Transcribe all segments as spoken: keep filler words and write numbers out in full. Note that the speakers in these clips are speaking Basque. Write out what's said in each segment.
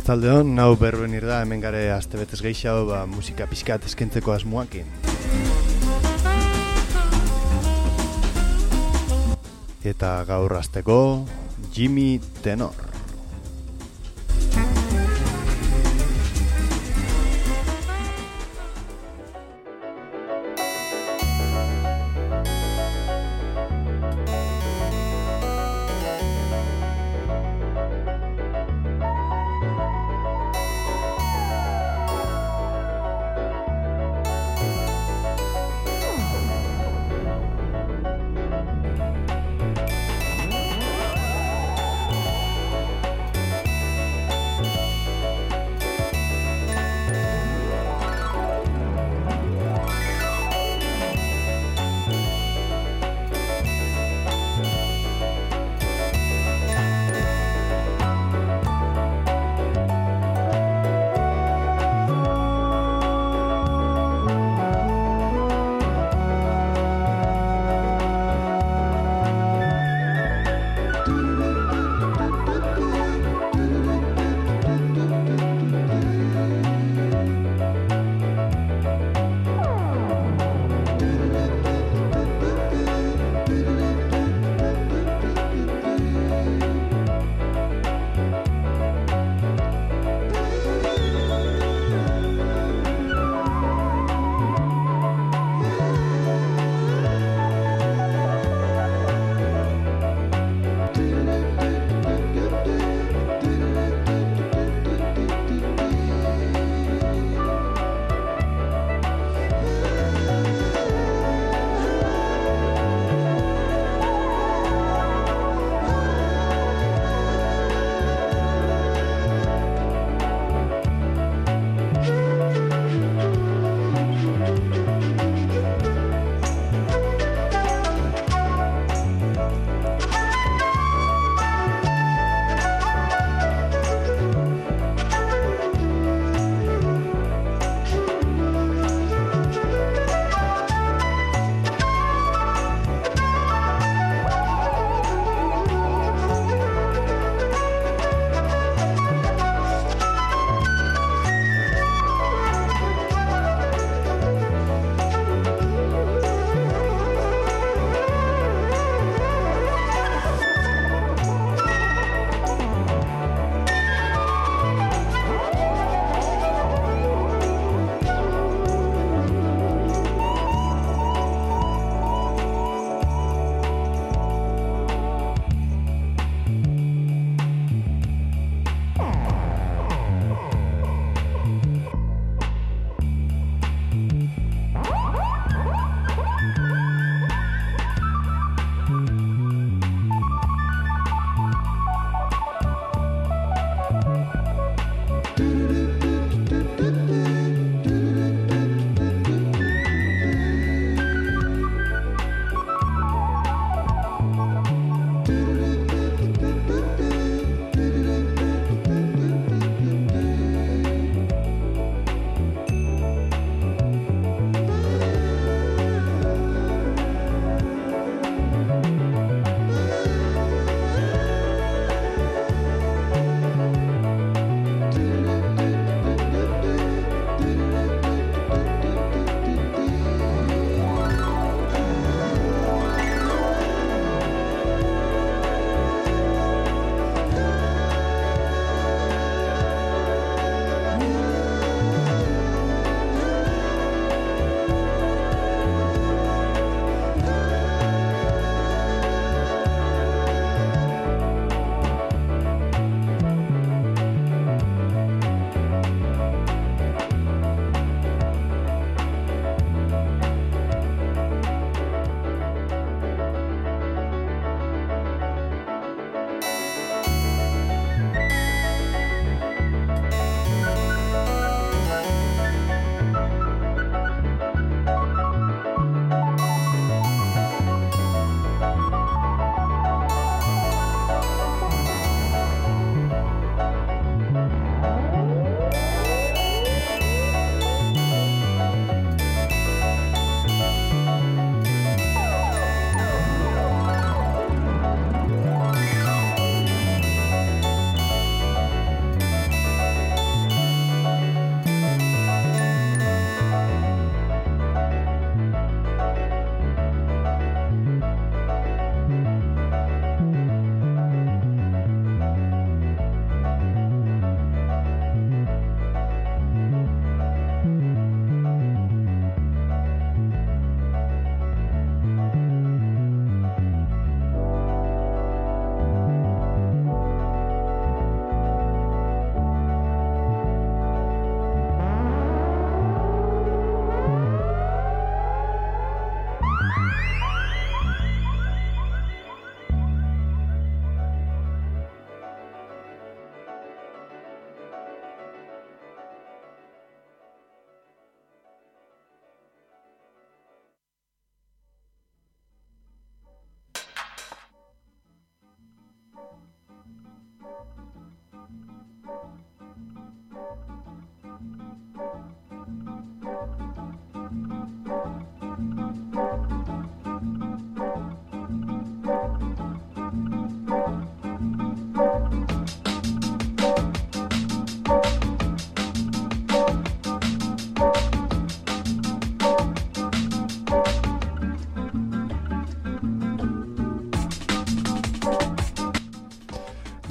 Arratzaldeon, nau berruen irda, hemen gare astebetez gehiago, ba, musika pixkat eskentzeko asmoakin. Eta gaur hasteko, Jimmy Tenor.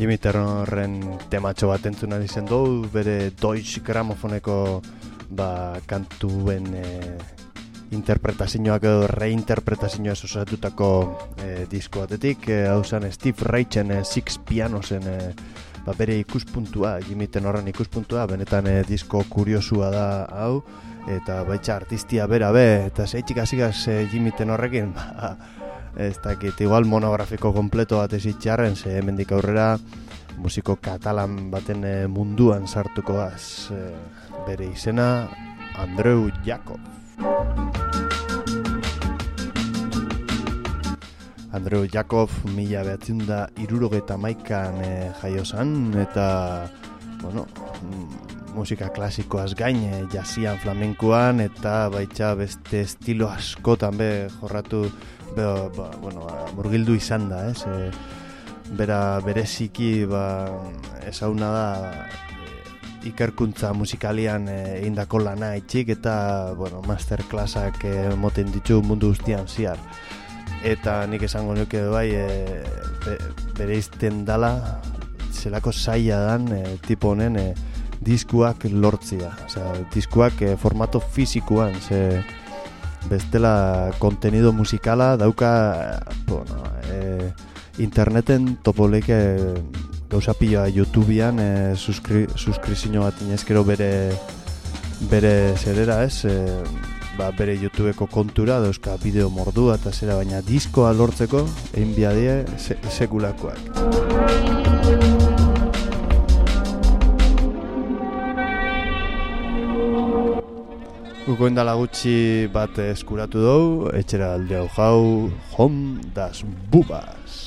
Jimmy Turnerren tematxo bat entzun ari zen du, bere Deutsche Grammophoneko ba, kantuen e, interpretazioak edo reinterpretazioak osatutako e, disko batetik, e, hau zen Steve Reichen e, Six Pianosen e, ba, bere ikuspuntua, Jimmy Turnerren ikuspuntua, benetan e, disko kuriosua da hau, eta baitza artistia bera be, eta zeitxik hasigaz e, Jimmy Turnerrekin, ba, ez dakit, igual monografiko kompleto bat ezitxarren, ze hemendik aurrera musiko katalan baten munduan sartuko az, bere izena Andreu Jakov. Andreu Jakov mila behatzen da irurogeita maikan e, jaio zan, eta bueno, musika klasikoaz gain, e, jazzian, flamenkoan, eta baitza beste estilo askotan be jorratu. Be, ba, bueno, murgildu izan da, ez? E, bera bereziki ba, ezauna da e, ikerkuntza musikalian egindako e, lana itxik eta bueno, masterclassak emoten ditu mundu guztian ziar. Eta nik esango nuke bai e, be, bere izten dala zelako zaila dan e, tipo honen e, diskuak lortzia. Osea, diskuak e, formato fizikoan, ze bestela kontenido musikala dauka bueno, e, interneten topoleke gauza piloa YouTubean e, suskri, suskrizio bat inezkero bere bere zerera ez e, ba, bere YouTubeko kontura dauzka bideo mordua eta zera, baina diskoa lortzeko egin biadie se, sekulakoak. Guko indala gutxi bat eskuratu dugu, etxera alde hau jau, Hom das Bubas.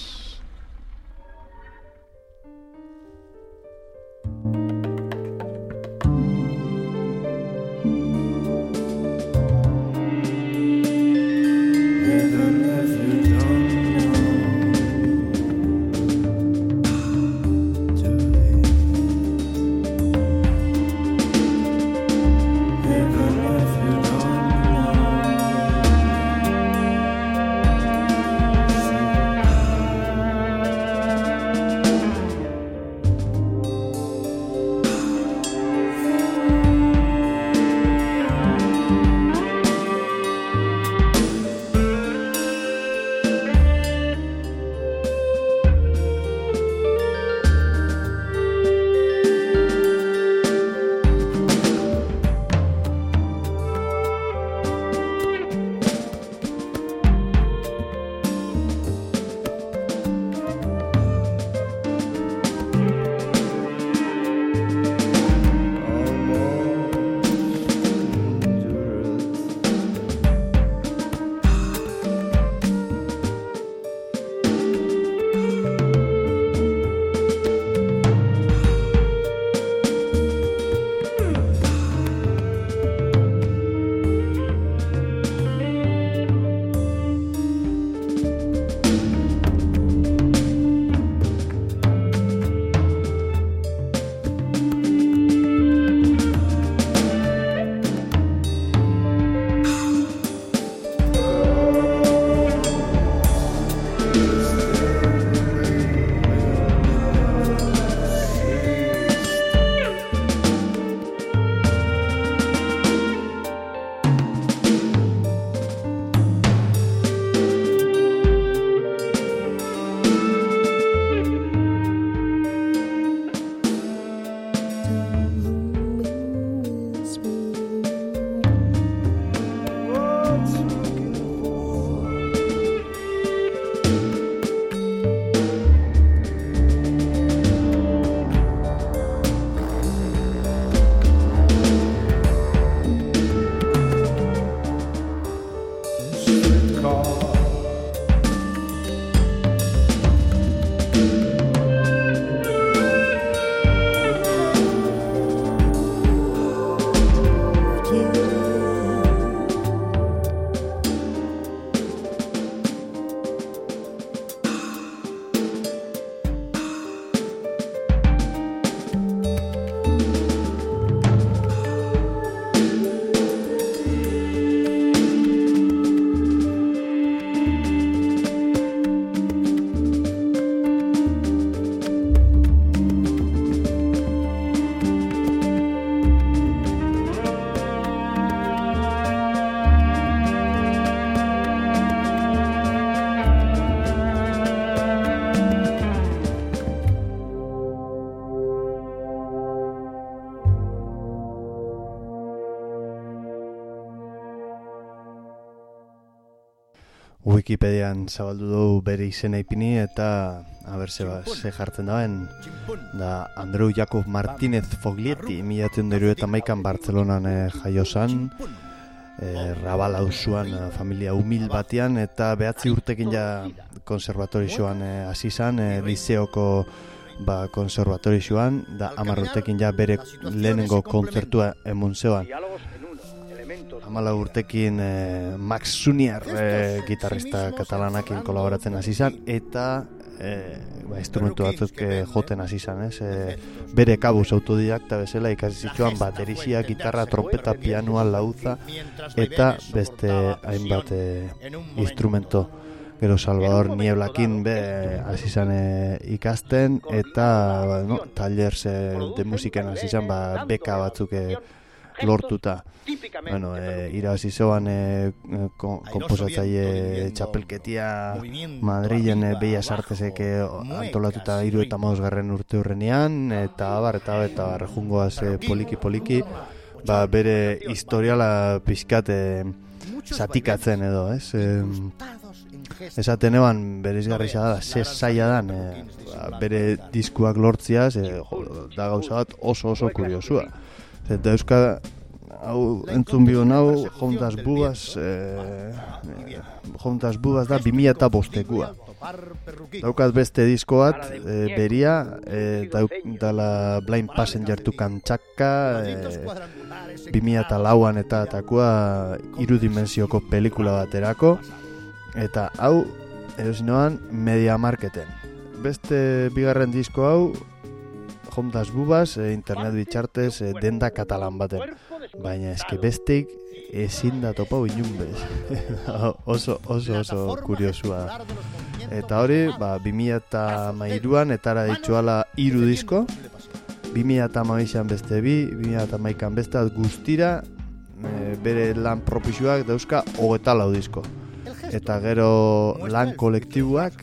Wikipedian zabaldu du bere izena ipini eta aber ze, ba, ze jartzen dauen da Andreu Jakob Martínez Foglietti mila bederatziehun eta hirurogeita hamaikan Bartzelonan eh, jaio zan, eh, Rabal auzoan eh, familia humil batean eta behatzi urtekin ja konservatorioan eh, hasi zan, eh, liceoko ba, konservatorioan da hamar urtekin ja bere lehenengo kontzertua emun zeoan. Hamala urtekin eh, Max Suniar eh, gitarrista katalanakin kolaboratzen hasi izan eta eh, ba, instrumentu batzuk eh, joten hasi izan, ez? Eh, bere kabuz autodidakta bezala ikasi zituan bateria, gitarra, trompeta, pianoa, lauza eta beste hainbat eh, instrumento. Gero Salvador Nieblakin be hasi izan eh, ikasten eta ba, no, tallers eh, de musiken hasi izan ba, beka batzuk eh, lortuta. Bueno, eh, irabazi zoan eh, konposatzaile txapelketia Madrilen eh, Bellas Artesek eh, antolatuta hiru eta hamabosgarren urte hurrenean eta abar eta eta jungoaz eh, poliki poliki ba, bere historiala pixkat eh, zatikatzen edo, ez? Eh, esaten eban bereizgarri da, ze zaila dan eh, ba, bere diskuak lortziaz eh, da gauza bat oso oso kuriosua. Eta euskara hau entzun bion hau Juntas Bubas eh, Juntas Bubas da bi mila bostekua. Daukat beste disko bat eh, beria eh, dauk, dala Blind Passenger to Kamchatka eh, bi mila lauan eta atakua irudimensioko pelikula baterako eta hau erosinoan Media Marketen. Beste bigarren disko hau Juntas Bubas, eh, internet bitxartez eh, denda katalan baten. Baina eske bestek ezin da topau inun bez. oso, oso, oso kuriosua da. Eta hori, ba, bi mila hamairuan etara ditxuala hiru disko, bi mila hamabiean beste bi, bi mila hamaikan beste guztira, e, bere lan propisuak dauzka hogeita lau disko. Eta gero lan kolektibuak,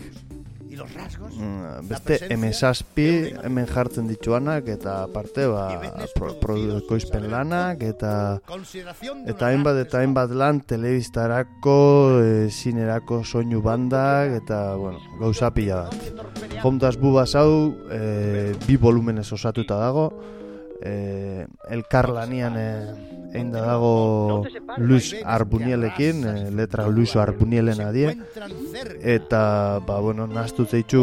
beste hemen zazpi hemen jartzen dituanak eta aparte ba, produkoizpen lanak eta eta hainbat eta hainbat lan telebistarako, e, zinerako soinu bandak eta bueno, gauza pila bat. Juntas Bubas hau e, bi volumenez osatuta dago, e, elkarlanian e, egin da dago Luis Arbunielekin, e, letra Luis Arbunielen adie, eta ba, bueno, nahaztu zeitzu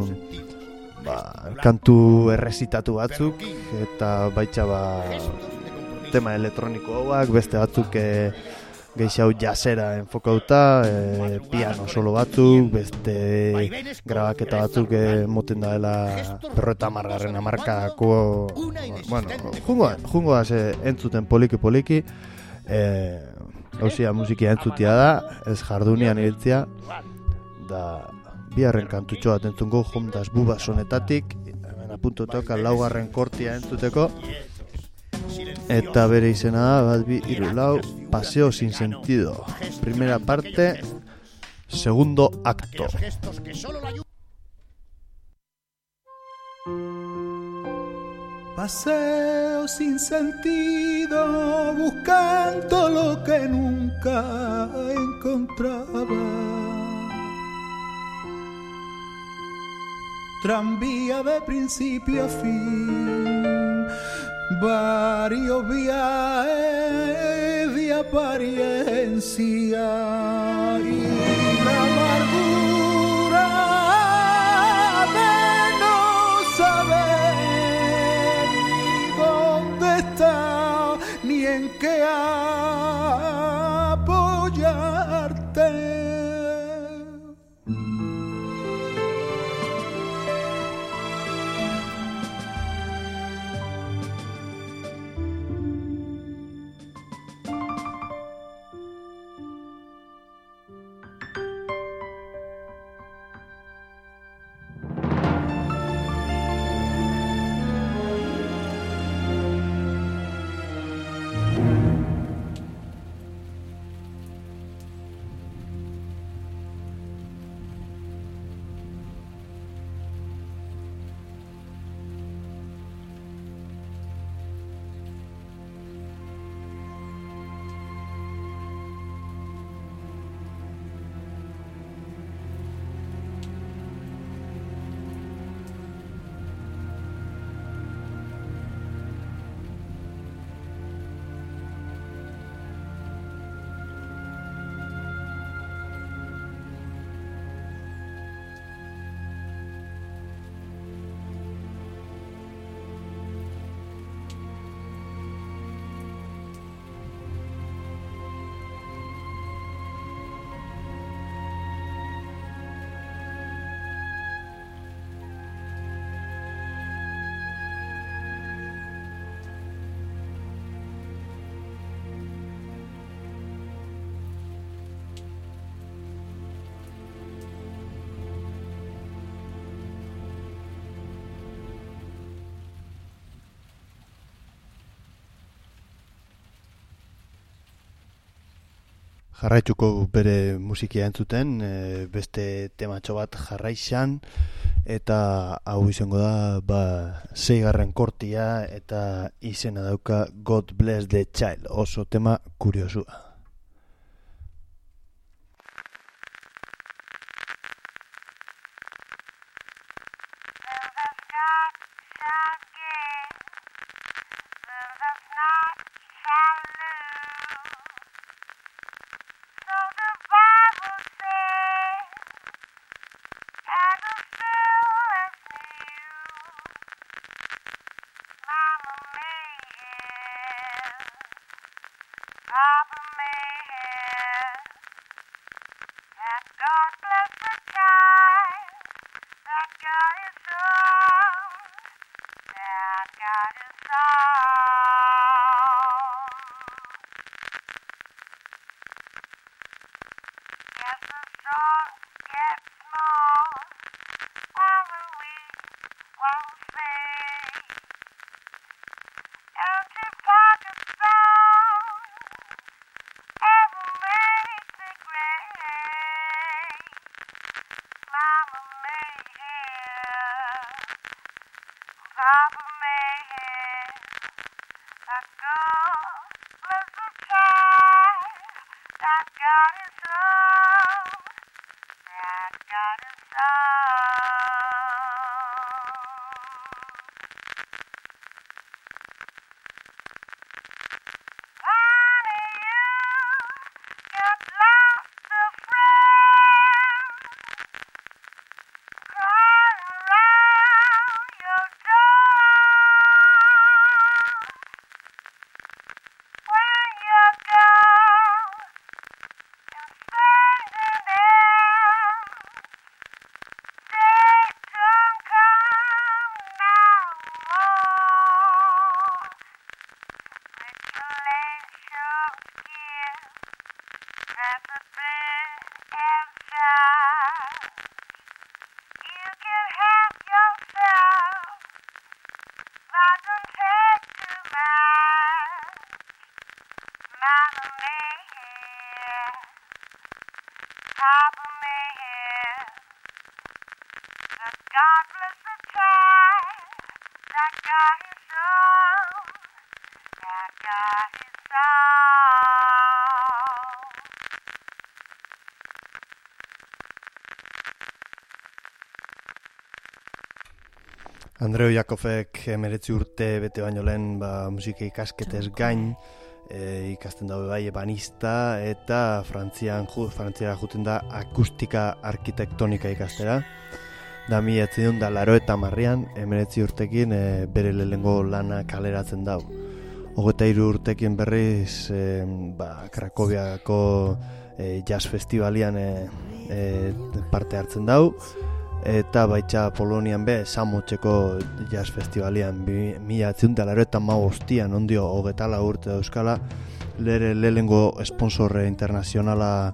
ba, kantu errezitatu batzuk eta baitza ba, tema elektroniko hauak, beste batzuk e, gehiago jazera enfokauta, e, piano solo batzuk, beste grabaketa batzuk e, moten daela berroeta margarren amarkako, bueno, jungoa, jungoa ze entzuten poliki poliki, e, hauzia musikia entzutia da, ez jardunian ibiltzia, da biharren kantutxo bat entzungo Juntas Bubas honetatik, hemen apuntutoka laugarren kortia entzuteko, eta bere izena da, bat bi, hiru, lau, Paseo sin sentido. Primera parte, segundo acto. Paseo sin sentido, buscando lo que nunca encontraba. Tranvía de principio a fin, varios viajes de apariencia y la amargura de no saber ni dónde está ni en qué apoyarte. Jarraituko bere musikia entzuten, e, beste tematxo bat jarraixan, eta hau izango da, ba, seigarren kortia, eta izena dauka God Bless the Child, oso tema kuriosua. Andreu Jakofek emeretzi urte bete baino lehen ba, musika ikasketez gain e, ikasten daue bai ebanista eta Frantzian ju, Frantziara juten da akustika arkitektonika ikastera. Da mila bederatziehun eta laurogeita hamarrean emeretzi urtekin e, bere lehenengo lana kaleratzen dau. Hogeita hiru urtekin berriz e, ba, Krakoviako e, jazz festivalian e, e, parte hartzen dau. Eta baitza Polonian be Samotzeko jazz festivalian mila bederatziehun eta laurogeita hamabostean ondio hogeita lau urte euskala lere lehengo esponsorre internazionala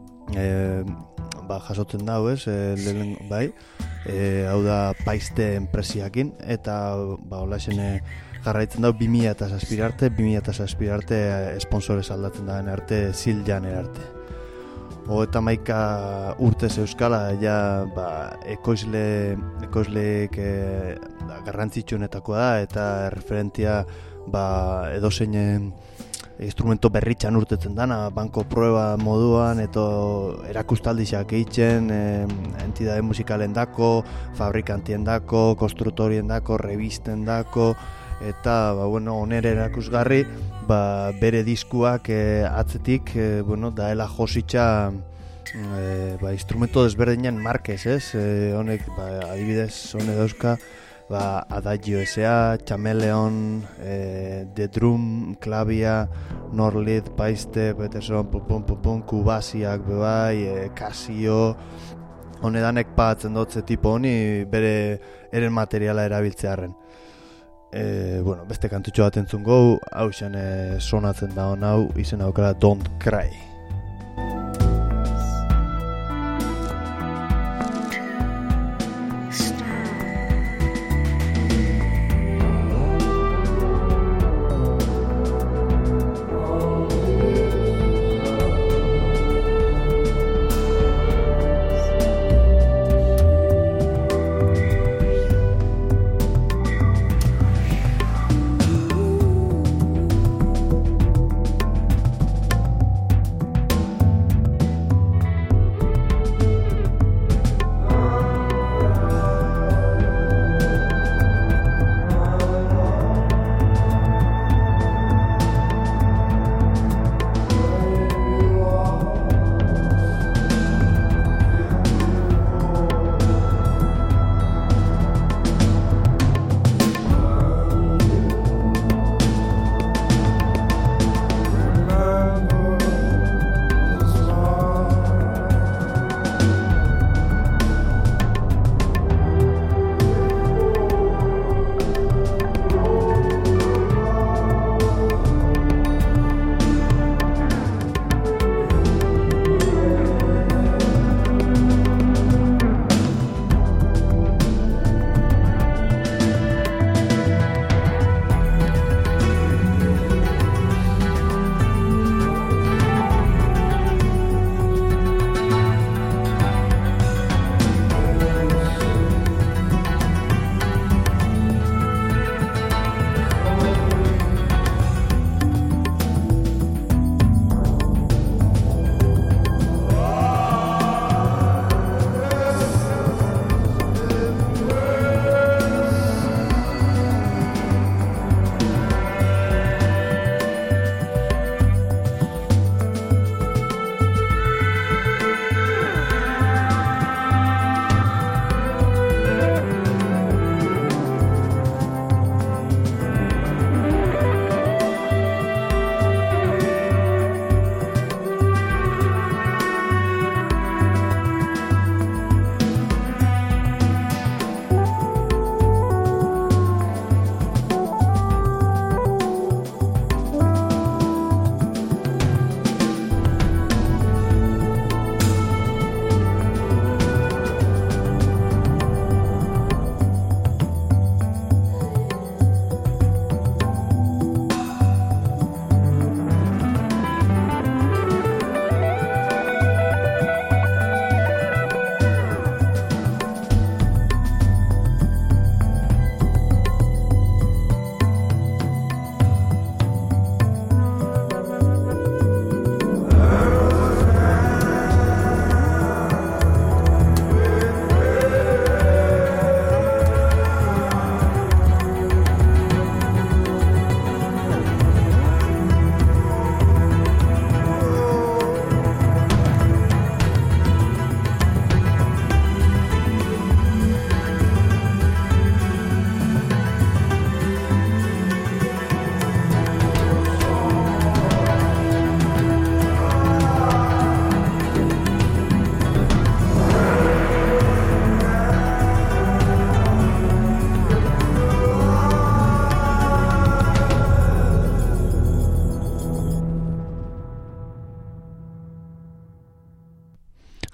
e, ba, jasotzen dau ez e, lehen, bai e, hau da Paiste enpresiakin eta ba, hola esene jarraitzen dau bi mila zazpi arte bi mila zazpi arte esponsorez aldatzen daen arte Ziljan arte. Hogeita hamaika urtez euskala, ja, ba, ekoizle, ekoizleek e, garrantzitsuenetakoa da, eta referentia ba, edozein instrumento berritxan urtetzen dana, banko prueba moduan, eta erakustaldizak eitzen, e, entidade musikalen dako, fabrikantien dako, konstruktorien dako, revisten dako, eta ba, bueno, onere erakusgarri ba, bere diskuak e, atzetik e, bueno, daela jositza e, ba, instrumento desberdinen markez, ez? E, honek, ba, adibidez, hone dauzka ba, Adagio S A, Chameleon, e, The Drum, Klavia, Norlid, Paiste, Peterson, pupun, pupun, Kubasiak bebai, e, Casio, hone danek patzen dotze tipo honi bere eren materiala erabiltzearen. E, bueno, beste kantutxo bat entzun gau, hau zen e, sonatzen da hon hau, izen aukera Don't Cry.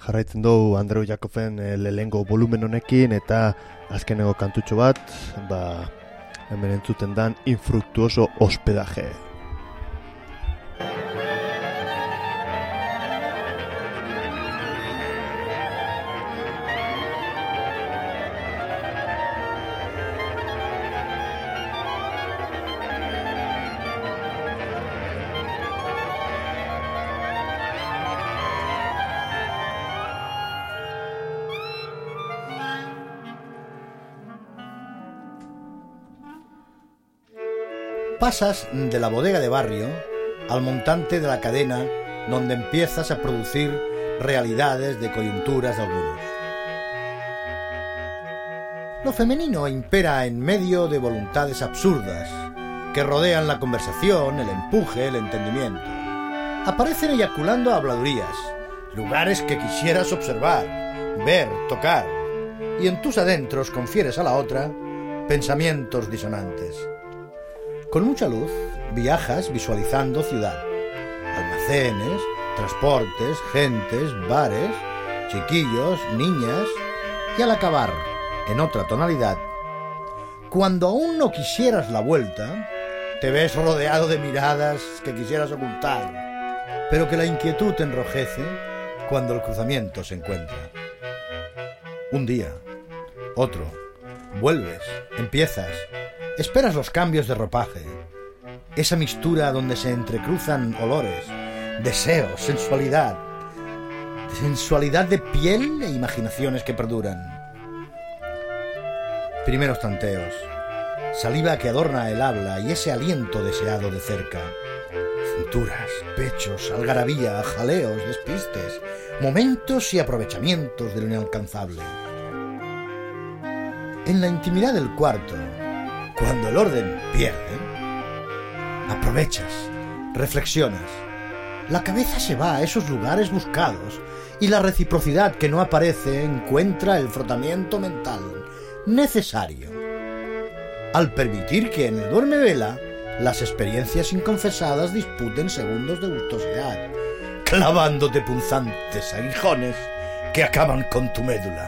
Jarraitzen dugu Andreu Jakoven e, lehengo volumen honekin eta azkeneko kantutxo bat, ba, hemen entzuten dan Infructuoso hospedaje. Pasas de la bodega de barrio al montante de la cadena donde empiezas a producir realidades de coyunturas de algunos. Lo femenino impera en medio de voluntades absurdas que rodean la conversación, el empuje, el entendimiento. Aparecen eyaculando habladurías, lugares que quisieras observar, ver, tocar, y en tus adentros confieres a la otra pensamientos disonantes. Con mucha luz viajas visualizando ciudad, almacenes, transportes, gentes, bares, chiquillos, niñas, y al acabar en otra tonalidad, cuando aún no quisieras la vuelta, te ves rodeado de miradas que quisieras ocultar, pero que la inquietud te enrojece cuando el cruzamiento se encuentra. Un día, otro, vuelves, empiezas, esperas los cambios de ropaje, esa mistura donde se entrecruzan olores, deseos, sensualidad, sensualidad de piel e imaginaciones que perduran. Primeros tanteos, saliva que adorna el habla y ese aliento deseado de cerca. Cinturas, pechos, algarabía, jaleos, despistes, momentos y aprovechamientos de lo inalcanzable. En la intimidad del cuarto, cuando el orden pierde, aprovechas, reflexionas. La cabeza se va a esos lugares buscados y la reciprocidad que no aparece encuentra el frotamiento mental necesario. Al permitir que en el duerme-vela las experiencias inconfesadas disputen segundos de gustosidad, clavándote punzantes aguijones que acaban con tu médula.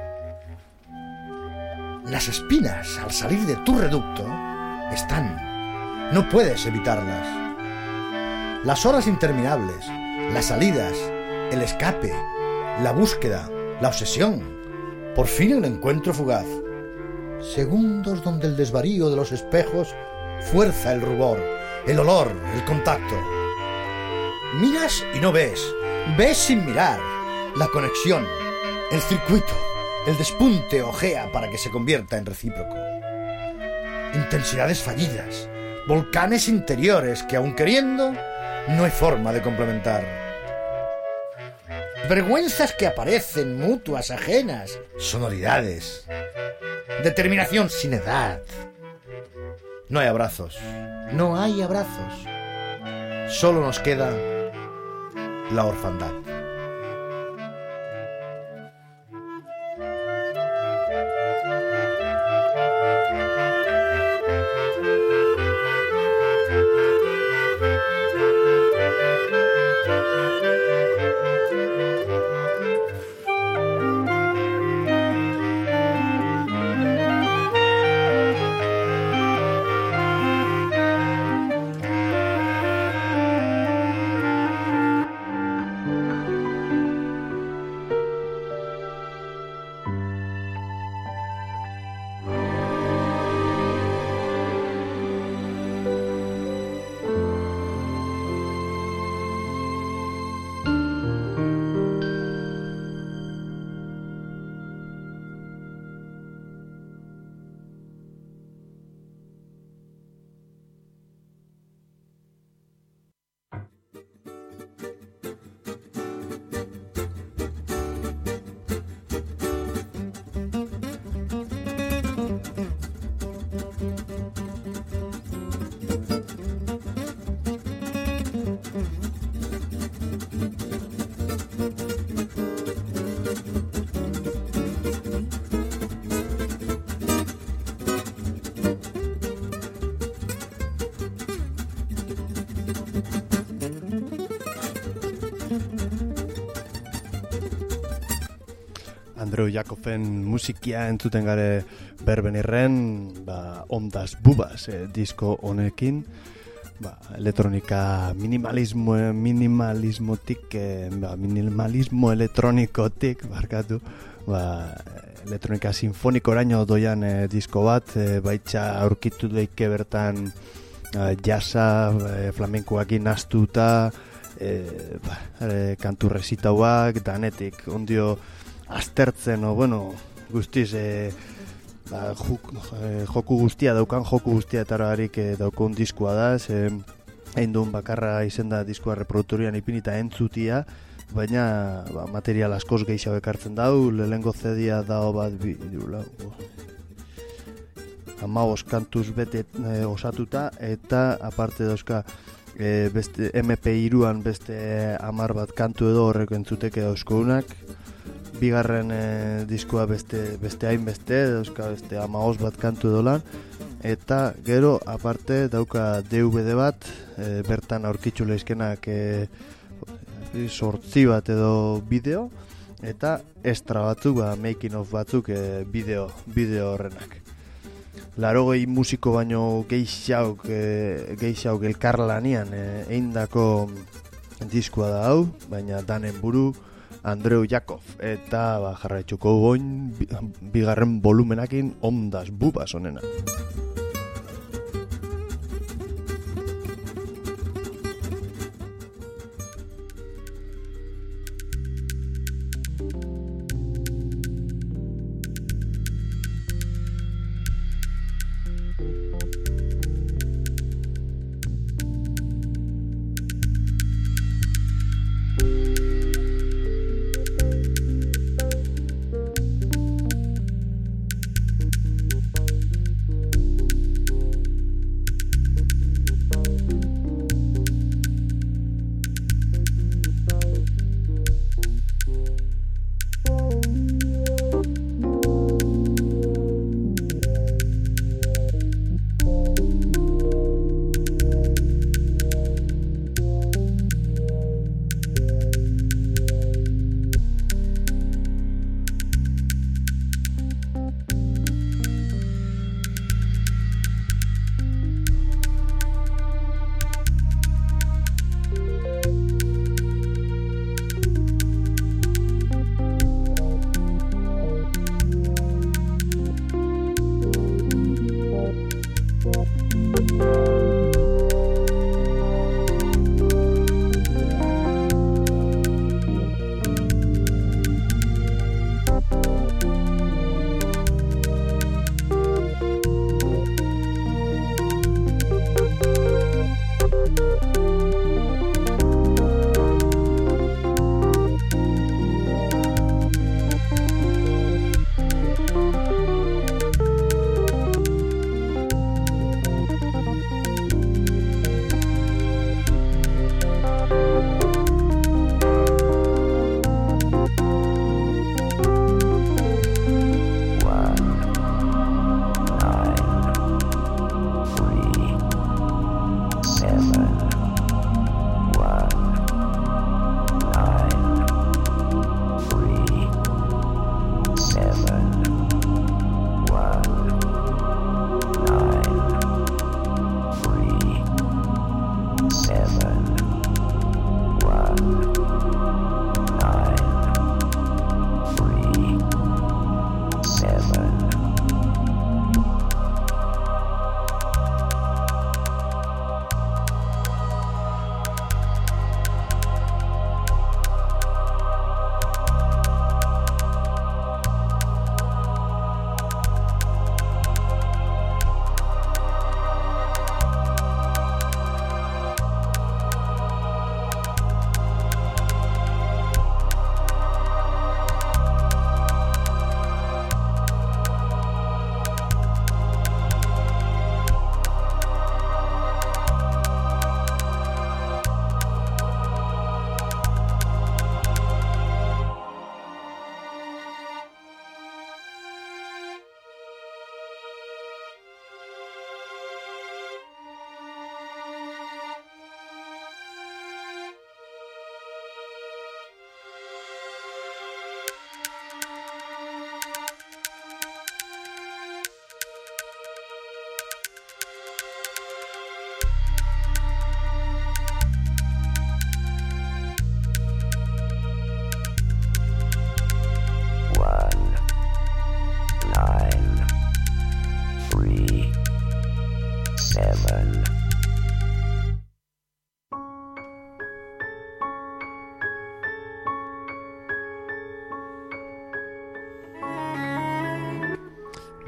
Las espinas, al salir de tu reducto, están. No puedes evitarlas. Las horas interminables, las salidas, el escape, la búsqueda, la obsesión, por fin el encuentro fugaz. Segundos donde el desvarío de los espejos fuerza el rubor, el olor, el contacto. Miras y no ves, ves sin mirar, la conexión, el circuito. El despunte ojea para que se convierta en recíproco. Intensidades fallidas, volcanes interiores que, aun queriendo, no hay forma de complementar. Vergüenzas que aparecen mutuas ajenas, sonoridades. Determinación sin edad. No hay abrazos, no hay abrazos. Solo nos queda la orfandad. Andreu Jakoven musikia entzuten gare berbenirren, ba, ondas bubas eh, disko honekin, ba, elektronika minimalismo, minimalismotik, eh, ba, minimalismo elektronikotik, barkatu, ba, elektronika sinfonikoraino doian eh, disko bat, eh, baitza aurkitu daike bertan eh, jasa, eh, flamenkoakin nastuta, eh, ba, eh, kantu resitauak, danetik, ondio aztertzen, o, bueno, guztiz, e, ba, juk, e, joku guztia daukan, joku guztia eta harik e, daukun diskua da, ze egin duen bakarra izen da diskua reproduktorian ipinita entzutia, baina ba, material askoz gehiago ekartzen dau, lehengo zedia dao bat, bi, lau, hamabost kantuz bete e, osatuta, eta aparte dauzka, e, beste eme pe hiruan beste hamar bat kantu edo horreko entzuteke dauzkounak, bigarren e, diskoa beste beste hainbeste, dauzka beste hamabost bat kantu edolan, eta gero aparte dauka de ve de bat, e, bertan aurkitzu leizkenak e, sortzi bat edo bideo, eta extra batzuk, ba, making of batzuk e, bideo, bideo horrenak. Larogei musiko baino gehiago e, gehiago elkarlanian e, eindako diskoa da hau, baina danen buru Andreu Jakov, eta ba, jarraitzuko goin bigarren volumenakin ondas bubas honena.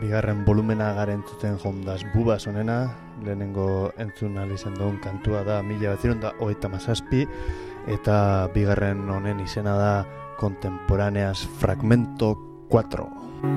bigarren volumena garen entzuten jondaz bubas honena, lehenengo entzun izan duen kantua da mila bederatziehun eta hogeita hamazazpi, eta bigarren honen izena da Contemporáneas Fragmento cuatro.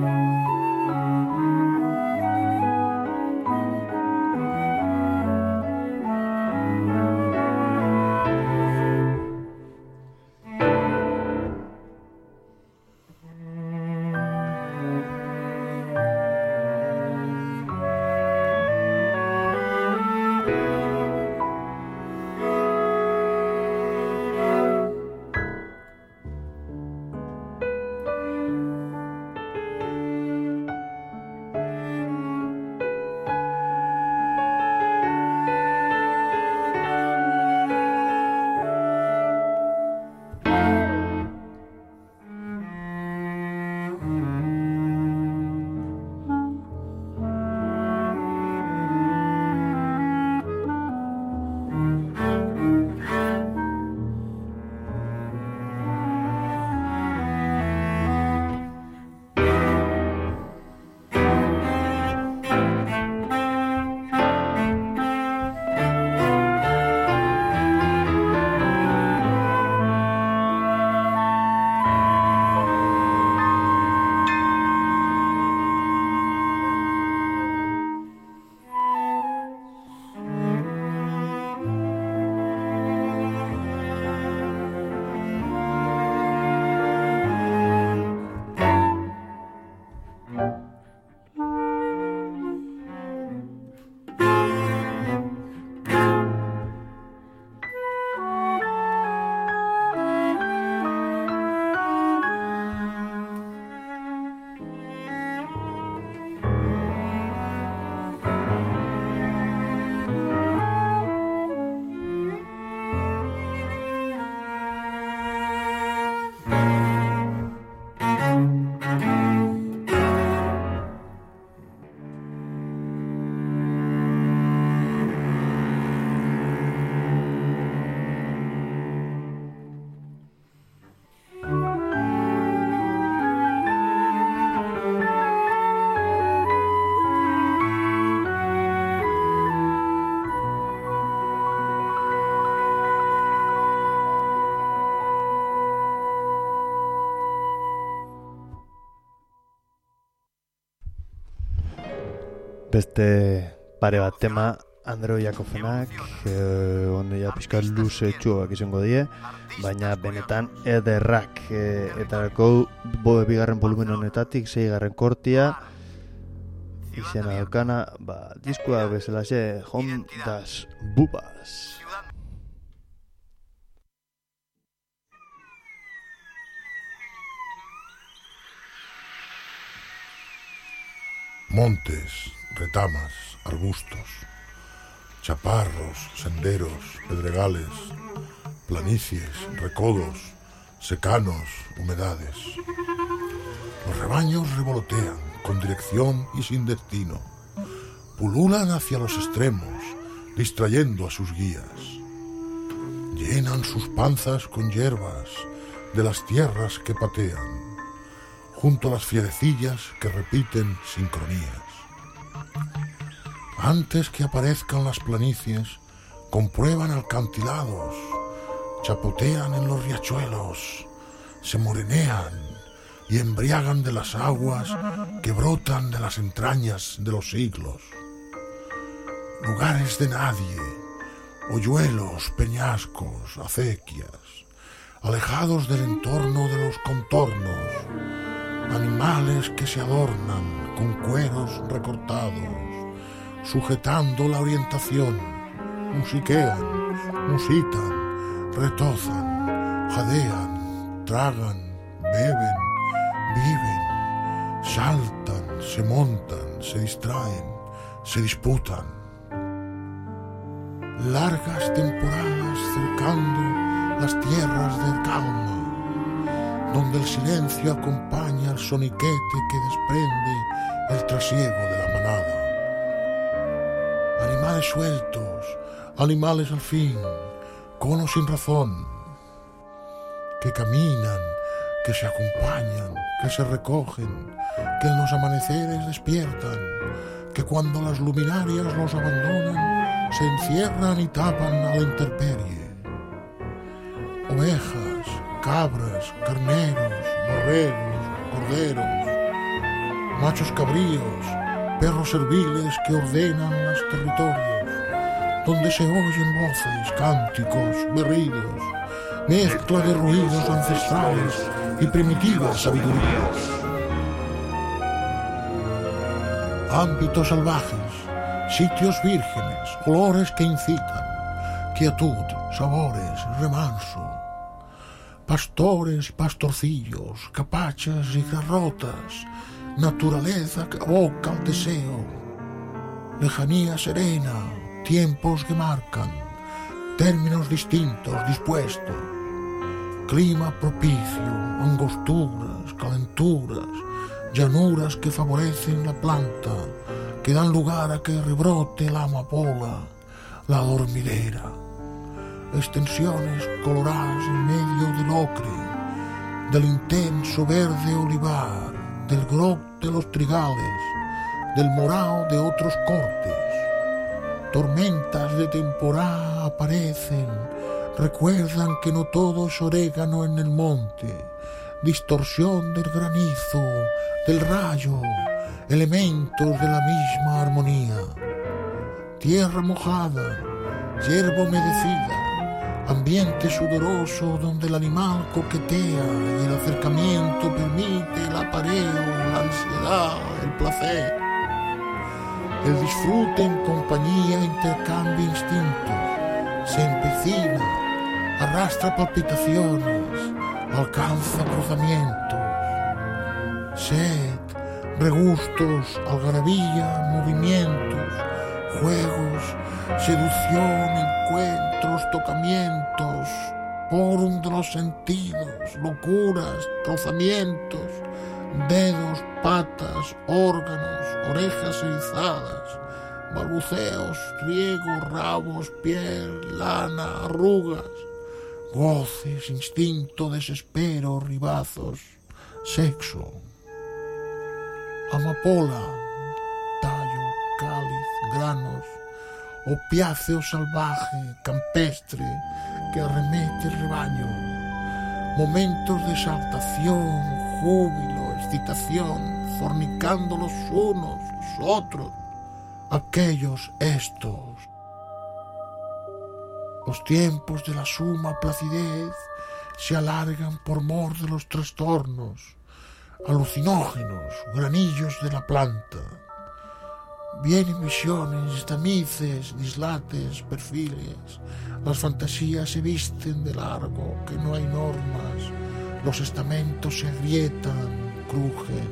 Beste pare bat tema Andreu Jakofenak, eh, onde ja pixka luze txuak izango die, baina benetan ederrak, eh, eta erako bigarren volumen honetatik seigarren kortia izena daukana, ba, diskua bezalaxe Hondas Bubas. Montes, retamas, arbustos, chaparros, senderos, pedregales, planicies, recodos, secanos, humedades. Los rebaños revolotean con dirección y sin destino. Pululan hacia los extremos, distrayendo a sus guías. Llenan sus panzas con hierbas de las tierras que patean, junto a las fierecillas que repiten sincronías. Antes que aparezcan las planicies, comprueban alcantilados, chapotean en los riachuelos, se morenean y embriagan de las aguas que brotan de las entrañas de los siglos. Lugares de nadie, hoyuelos, peñascos, acequias, alejados del entorno de los contornos, animales que se adornan con cueros recortados, sujetando la orientación, musiquean, musitan, retozan, jadean, tragan, beben, viven, saltan, se montan, se distraen, se disputan. Largas temporadas cercando las tierras del calma, donde el silencio acompaña el soniquete que desprende el trasiego de la manada. Animales sueltos, animales al fin, con o sin razón, que caminan, que que se acompañan, que se recogen, que en los amaneceres despiertan, que cuando las luminarias los abandonan, se encierran y tapan a la intemperie. Ovejas, cabras, carneros, borregos, corderos, machos cabríos, perros serviles que ordenan los territorios, donde se oyen voces, cánticos, berridos, mezcla de ruidos ancestrales y primitivas sabidurías. Ámbitos salvajes, sitios vírgenes, olores que incitan, quietud, sabores, remanso, pastores y pastorcillos, capachas y garrotas, naturaleza que aboca al deseo, lejanía serena, tiempos que marcan, términos distintos dispuestos, clima propicio, angosturas, calenturas, llanuras que favorecen la planta, que dan lugar a que rebrote la amapola, la dormidera, extensiones coloradas en medio del ocre, del intenso verde olivar, del groc de los trigales, del morao de otros cortes. Tormentas de temporada aparecen, recuerdan que no todo es orégano en el monte, distorsión del granizo, del rayo, elementos de la misma armonía. Tierra mojada, hierba humedecida, ambiente sudoroso donde el animal coquetea y el acercamiento permite el apareo, la ansiedad, el placer. El disfrute en compañía intercambia instintos, se empecina, arrastra palpitaciones, alcanza cruzamientos, sed, regustos, algarabía, movimientos, juegos, seducción, encuentros, tocamientos, porum de los sentidos, locuras, rozamientos, dedos, patas, órganos, orejas erizadas, balbuceos, riegos, rabos, piel, lana, arrugas, goces, instinto, desespero, ribazos, sexo, amapola, tallo, cáliz, granos, opiáceo salvaje, campestre, que arremete el rebaño, momentos de exaltación, júbilo, excitación, fornicando los unos, los otros, aquellos, estos. Los tiempos de la suma placidez se alargan por mor de los trastornos, alucinógenos, granillos de la planta. Vienen visiones, tamices, dislates, perfiles. Las fantasías se visten de largo, que no hay normas. Los estamentos se agrietan, crujen.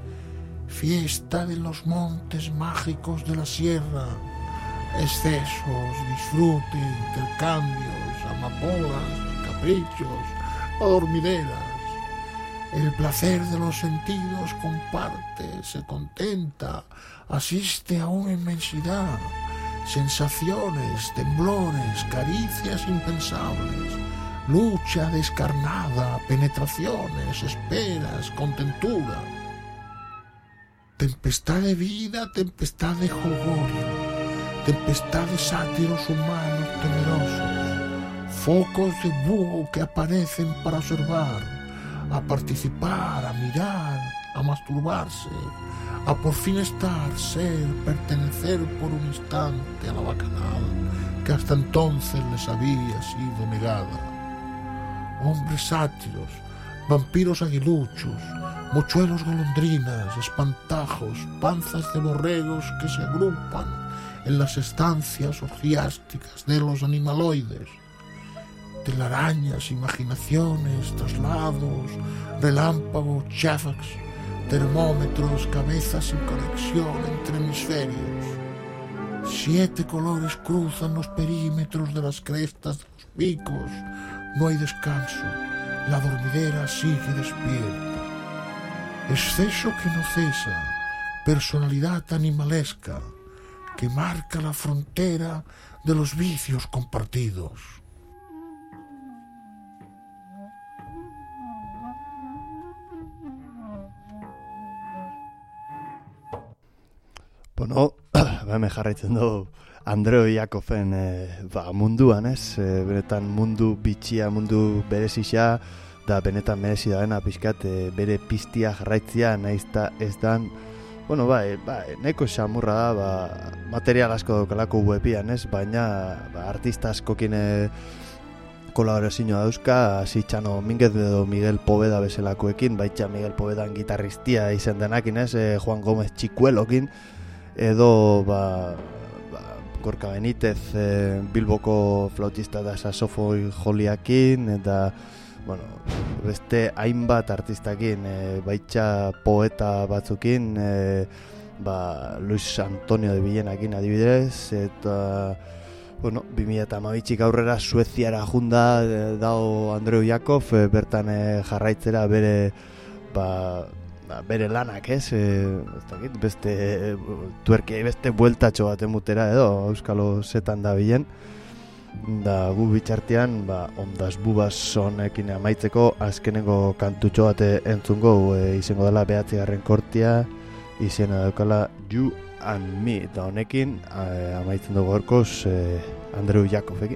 Fiesta de los montes mágicos de la sierra. Excesos, disfrute, intercambios, amapolas, caprichos, adormideras. El placer de los sentidos comparte, se contenta, asiste a una inmensidad. Sensaciones, temblores, caricias impensables, lucha descarnada, penetraciones, esperas, contentura. Tempestad de vida, tempestad de jolgorio, tempestad de sátiros humanos temerosos, focos de búho que aparecen para observar, a participar, a mirar, a masturbarse, a por fin estar, ser, pertenecer por un instante a la bacanal que hasta entonces les había sido negada. Hombres sátiros, vampiros aguiluchos, mochuelos golondrinas, espantajos, panzas de borregos que se agrupan en las estancias orgiásticas de los animaloides, telarañas, imaginaciones, traslados, relámpagos, cháfax, termómetros, cabezas sin conexión entre hemisferios. Siete colores cruzan los perímetros de las crestas de los picos. No hay descanso. La dormidera sigue despierta. Exceso que no cesa. Personalidad animalesca que marca la frontera de los vicios compartidos. Bueno, hemen jarraitzen du Andreu Jakoven e, ba, munduan, ez? E, benetan mundu bitxia, mundu berezia, da benetan merezi daena pixkat e, bere piztia jarraitzia, nahiz eta ez dan, bueno, bai, bai, nahiko xamurra da, ba, material asko daukalako webian, ez? Baina ba, artista askokin e, kolaborazioa dauzka, hasi Txano Minguez edo Miguel Poveda bezalakoekin, baita Miguel Povedan gitarristia izen denakin, ez? E, Juan Gómez Txikuelokin, edo ba, ba, Gorka Benítez e, Bilboko flautista da saxofoi joliakin, eta bueno, beste hainbat artistakin, e, baitxa poeta batzukin, e, ba, Luis Antonio de Villenakin adibidez, eta bueno, bi mila hamabitzik aurrera Sueziara junda e, dao Andreu Jakov, e, bertan e, jarraitzera bere ba, bere lanak, ez? E, ez dakit, beste e, tuerke, beste bueltatxo bat emutera edo euskalo zetan da bilen. Da gu bitxartean, ba, Ondas Bubas honekin amaitzeko azkenengo kantutxo bat entzungo, e, izango dela behatzigarren kortia, izena daukala You and Me, eta honekin e, amaitzen dugu gorkoz e, Andreu Jakovekin.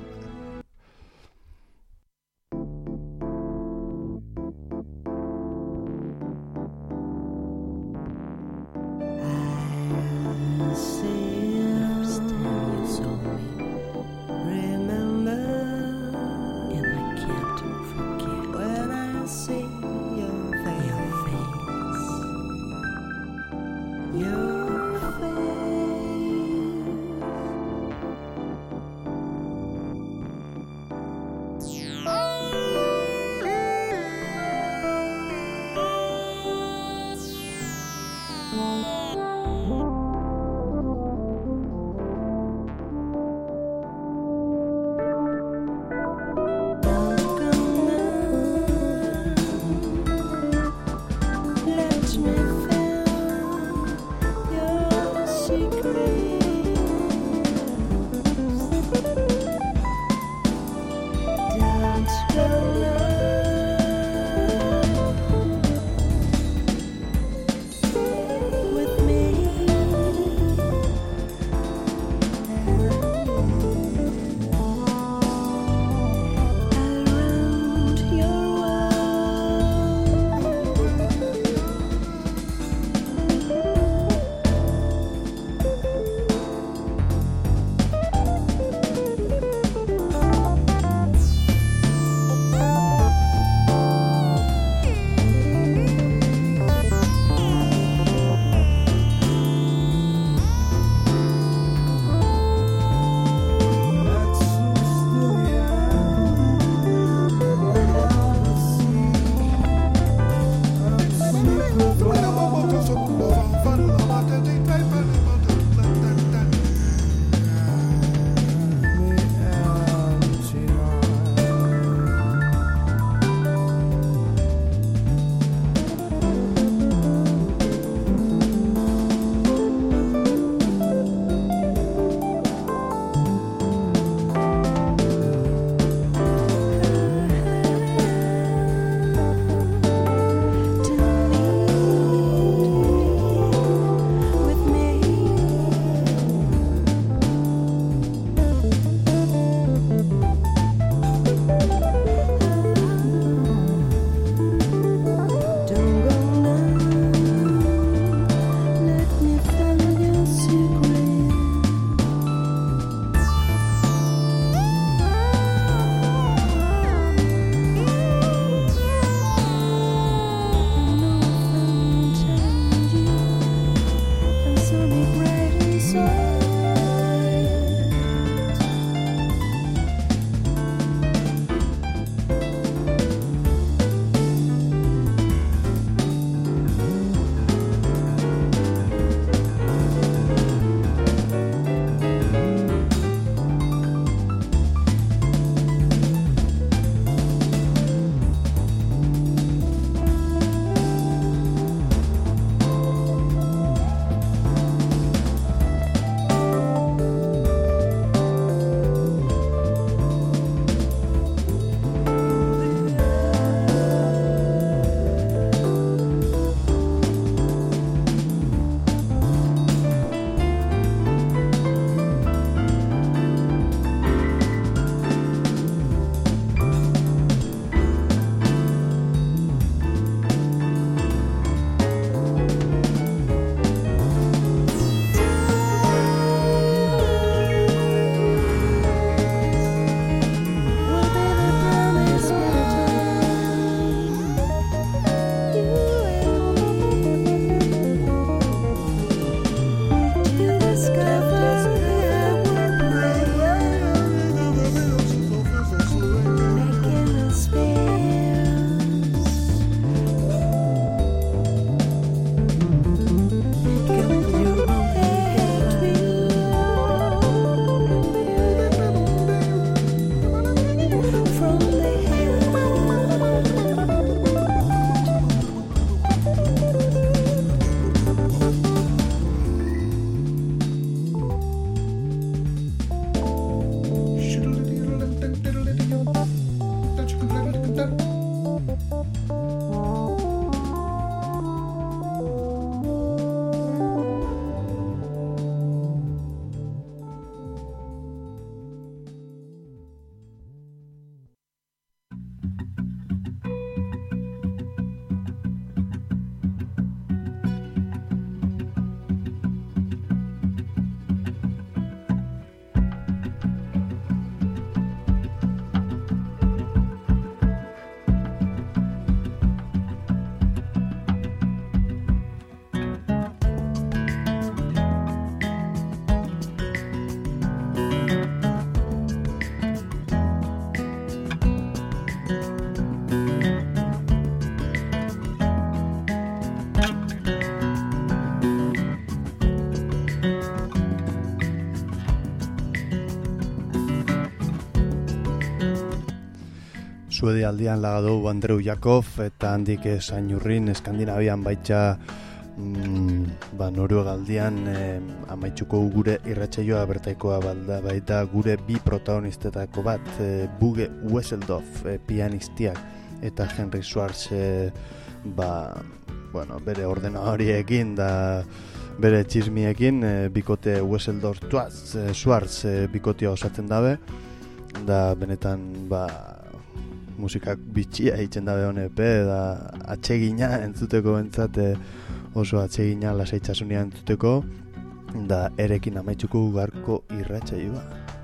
Suedi aldian lagadu Andreu Jakov eta handik Sainurrin Eskandinavian baitxa mm, ba, Noruega aldian eh, amaitzuko gure irratsaioa bertaikoa balda baita gure bi protagonistetako bat eh, Buge Wesseldorf eh, pianistiak eta Henry Schwartz eh, ba, bueno, bere ordenadoriekin da bere txismiekin eh, bikote Wesseldorf eh, Schwartz eh, bikotea osatzen dabe da benetan ba musikak bitxia hitzen dabe honepe da atsegina entzuteko bentsate oso atsegina lasaitasunia entzuteko da erekin amaitzuko garko irratsaioa.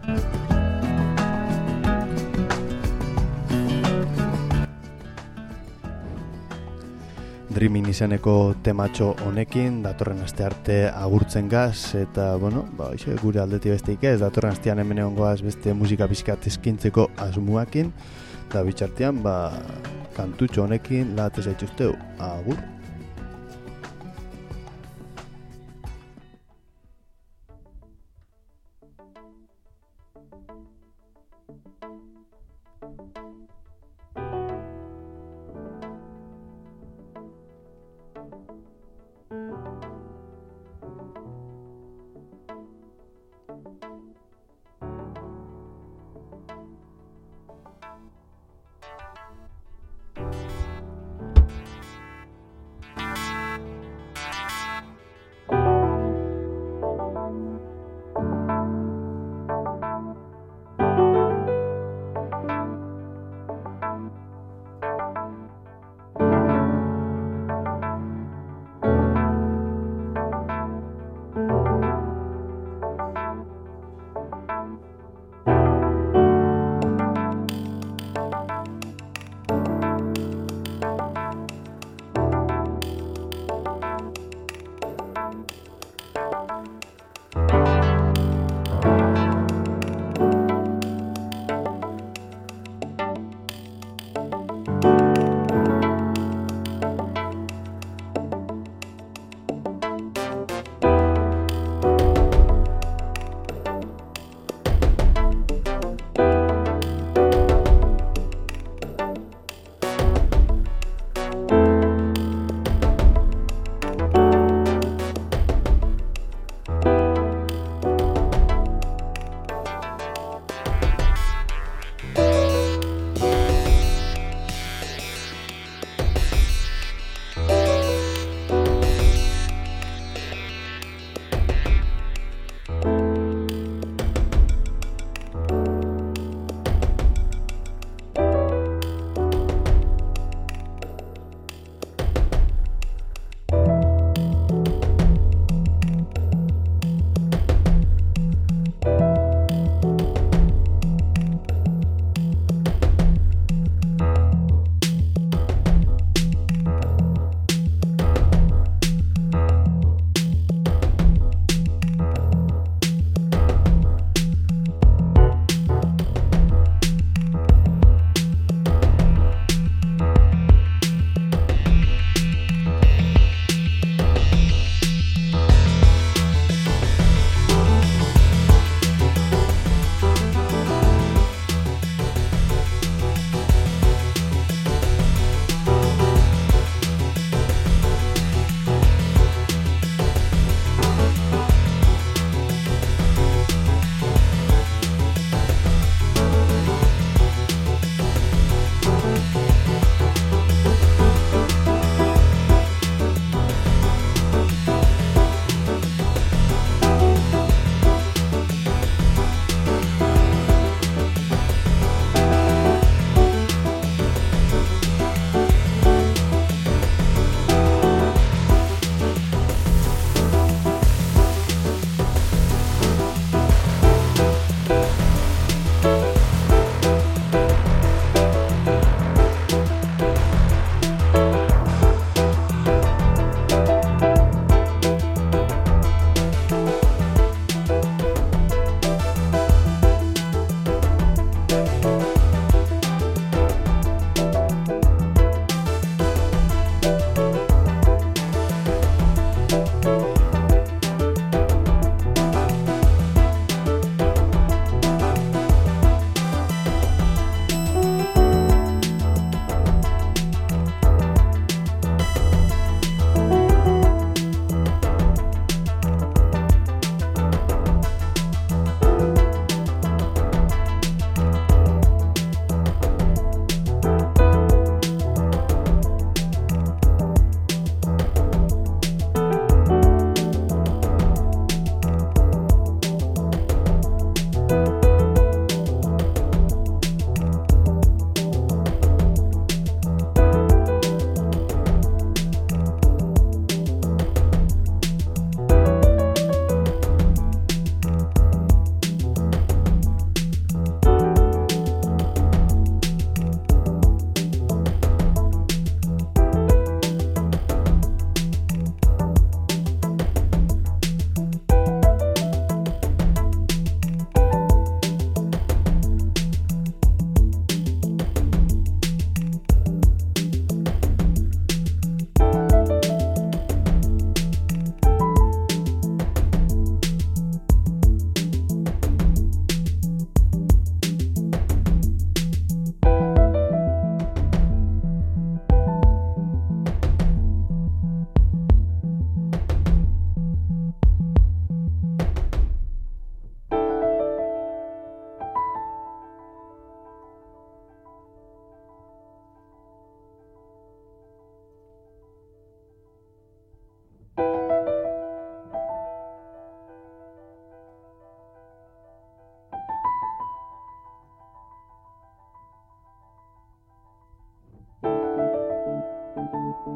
Dreaming izeneko tematxo honekin datorren aste arte agurtzen gaz eta bueno, ba hoxe gure aldetik besteik ez datorren astean hemen egongoaz beste musika pixkat eskintzeko asmuakin eta bitxartean ba kantutxo honekin late zaituzteu agur.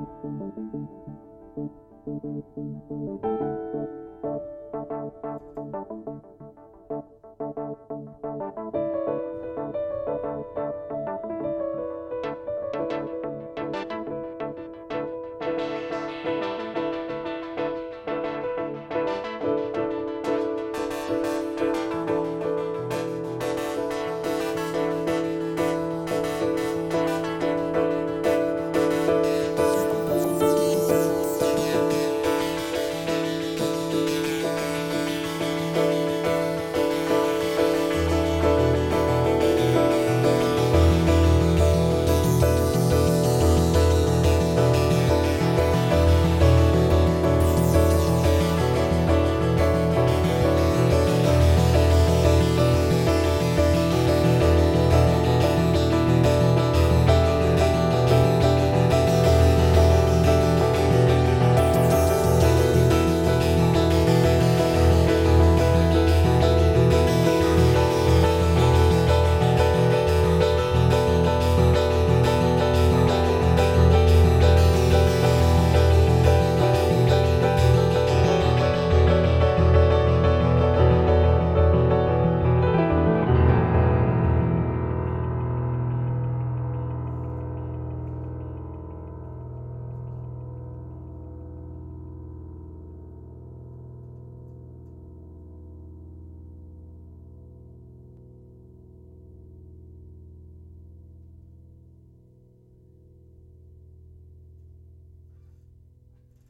Thank you.